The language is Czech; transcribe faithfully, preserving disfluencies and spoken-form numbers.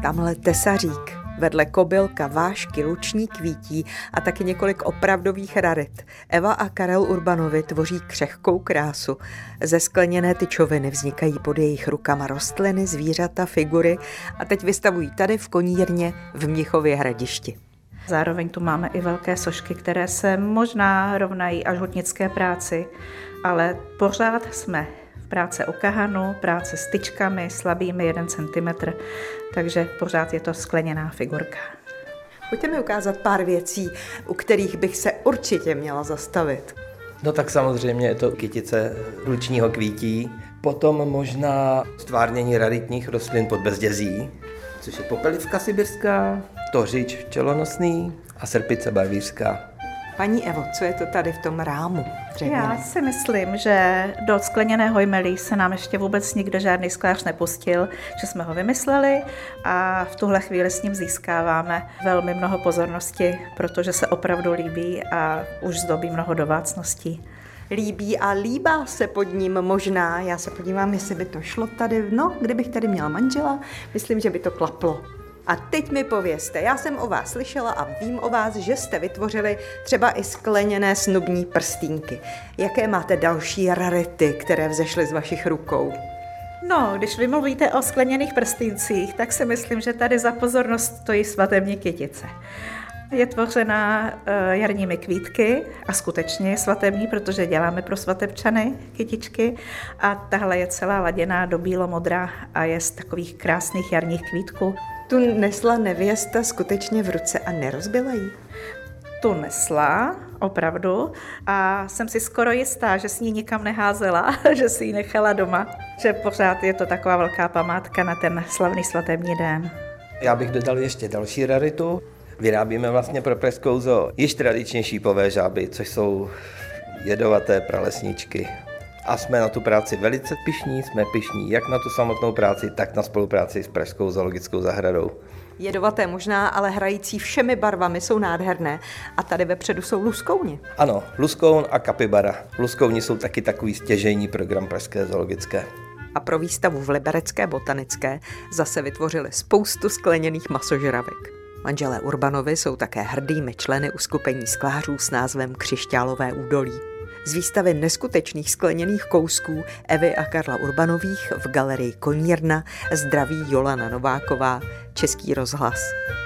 Tamhle tesařík, vedle kobylka, vášky, luční kvítí a taky několik opravdových rarit. Eva a Karel Urbanovi tvoří křehkou krásu. Ze skleněné tyčoviny vznikají pod jejich rukama rostliny, zvířata, figury a teď vystavují tady v Konírně v Mnichově Hradišti. Zároveň tu máme i velké sošky, které se možná rovnají až hutnické práci, ale pořád jsme v práce o kahanu, práce s tyčkami slabými jeden centimetr, takže pořád je to skleněná figurka. Pojďte mi ukázat pár věcí, u kterých bych se určitě měla zastavit. No tak samozřejmě je to kytice lučního kvítí, potom možná stvárnění raritních rostlin pod bezdězí, což je popelivka sibirská, tořič včelonosný a srpice barvířská. Paní Evo, co je to tady v tom rámu? Dřevěný? Já si myslím, že do skleněného jmelí se nám ještě vůbec nikdo žádný sklář nepustil, že jsme ho vymysleli a v tuhle chvíli s ním získáváme velmi mnoho pozornosti, protože se opravdu líbí a už zdobí mnoho domácností. Líbí a líbá se pod ním možná. Já se podívám, jestli by to šlo tady. No, kdybych tady měla manžela, myslím, že by to klaplo. A teď mi povězte, já jsem o vás slyšela a vím o vás, že jste vytvořili třeba i skleněné snubní prstínky. Jaké máte další rarity, které vzešly z vašich rukou? No, když vy mluvíte o skleněných prstýncích, tak si myslím, že tady za pozornost stojí svatební kytice. Je tvořena uh, jarními kvítky a skutečně je svatební, protože děláme pro svatebčany kytičky a tahle je celá laděná do bílomodrá a je z takových krásných jarních kvítků. Tu nesla nevěsta skutečně v ruce a nerozbila ji? Tu nesla, opravdu, a jsem si skoro jistá, že si ji nikam neházela, že si ji nechala doma, že pořád je to taková velká památka na ten slavný svatební den. Já bych dodal ještě další raritu. Vyrábíme vlastně pro Pražskou zoo již tradičně šípové žáby, což jsou jedovaté pralesničky. A jsme na tu práci velice pyšní, jsme pyšní jak na tu samotnou práci, tak na spolupráci s Pražskou zoologickou zahradou. Jedovaté možná, ale hrající všemi barvami jsou nádherné. A tady vepředu jsou luskouni. Ano, luskoun a kapibara. Luskouni jsou taky takový stěžejní program Pražské zoologické. A pro výstavu v Liberecké botanické zase vytvořili spoustu skleněných masožravek. Manželé Urbanovi jsou také hrdými členy uskupení sklářů s názvem Křišťálové údolí. Z výstavy neskutečných skleněných kousků Evy a Karla Urbanových v galerii Konírna zdraví Jolana Nováková, Český rozhlas.